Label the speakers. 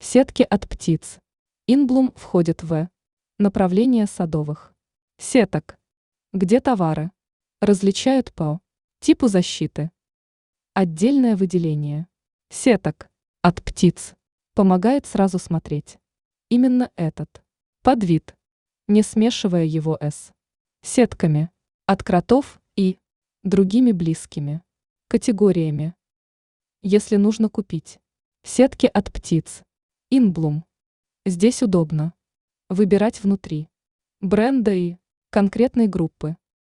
Speaker 1: Сетки от птиц. Инблум входит в направление садовых сеток, где товары различают по типу защиты. Отдельное выделение сеток от птиц помогает сразу смотреть именно этот подвид, не смешивая его с сетками от кротов и другими близкими категориями. Если нужно купить сетки от птиц Инблум, здесь удобно выбирать внутри бренда и конкретной группы.